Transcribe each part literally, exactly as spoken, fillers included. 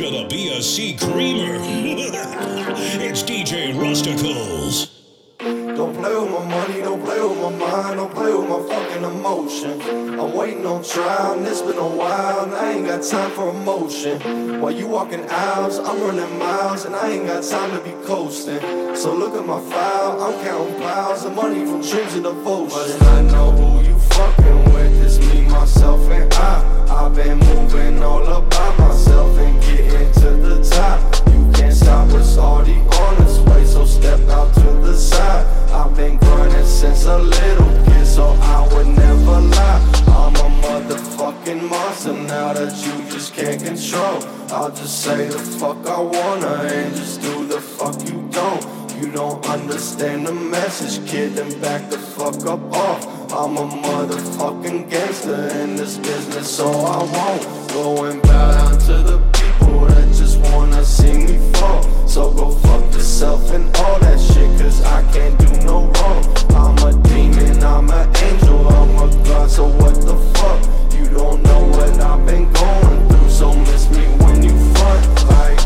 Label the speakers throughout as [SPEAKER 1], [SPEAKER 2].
[SPEAKER 1] to be a sea creamer. It's D J Rusticles.
[SPEAKER 2] Don't play with my money, don't play with my mind, don't play with my fucking emotion. I'm waiting on trial, and it's been a while, and I ain't got time for emotion. While you walking aisles, I'm running miles, and I ain't got time to be coasting. So look at my file, I'm counting piles of money from dreams and devotion. But I know who you fucking with, it's me, myself, and I. I've been moving all about myself and getting to the top. You can't stop us, already on this way, so step out to the side. I've been grinding since a little kid, so I would never lie. I'm a motherfucking monster now that you just can't control. I'll just say the fuck I wanna and just do the fuck you don't. You don't understand the message, kid, then back the fuck up off. I'm a motherfucking gangster in this business, so I won't go and bow down to the people that just wanna see me fall. So go fuck yourself and all that shit, cause I can't do no wrong. I'm a demon, I'm an angel, I'm a god, so what the fuck? You don't know what I've been going through, so miss me when you front like.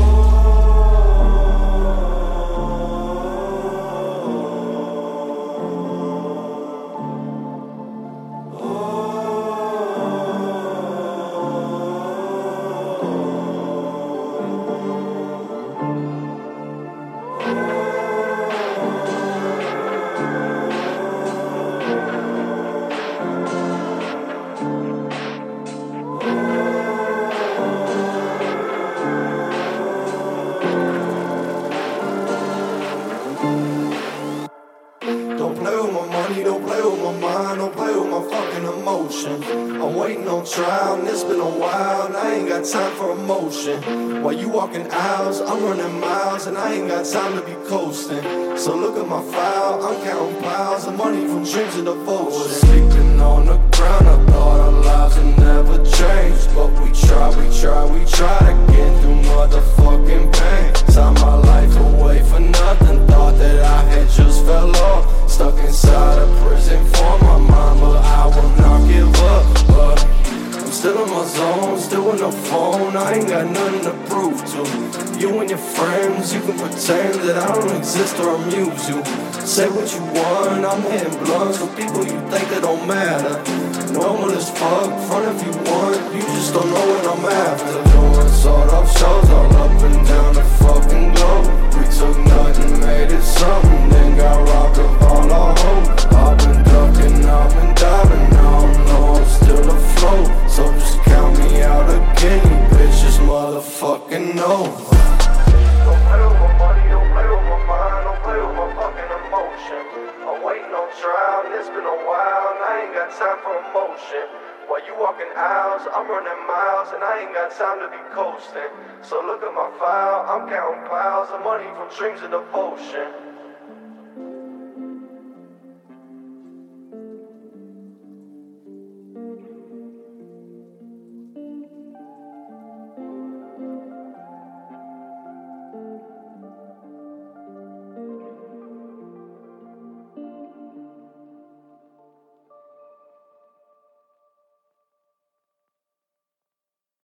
[SPEAKER 2] Don't play with my money, don't play with my mind, don't play with my fucking emotion. I'm waiting on trial, and it's been a while, and I ain't got time for emotion. While you walking aisles, I'm running miles, and I ain't got time to be coasting. So look at my file, I'm counting piles of money from dreams and devotion. Sleeping on the ground, I thought our lives would never change, but we try, we try, we try to get through motherfucking pain. Sign my life away for nothing, thought that I had just fell off. Stuck inside a prison for my mind, but I will not give up. But I'm still in my zone, still with no phone, I ain't got nothing to prove to. You and your friends, you can pretend that I don't exist or amuse you. Say what you want, I'm hitting blunts with people you think that don't matter. Normal as fuck, front if you want, you just don't know what I'm after. Doing sort of shows all up and down the fucking globe. We took nothing, made it something, then got robbed of all our hope. I've been ducking, I've been diving, now I know I'm still afloat. So just count me out again, you bitches motherfucking know. Don't play with my money, don't play with my mind, don't play with my fucking emotion. I'm waiting on trial, and it's been a while, and I ain't got time for emotion. While you walking aisles, I'm running miles, and I ain't got time to be coasting. So look at my file, I'm counting piles of money from dreams and devotion.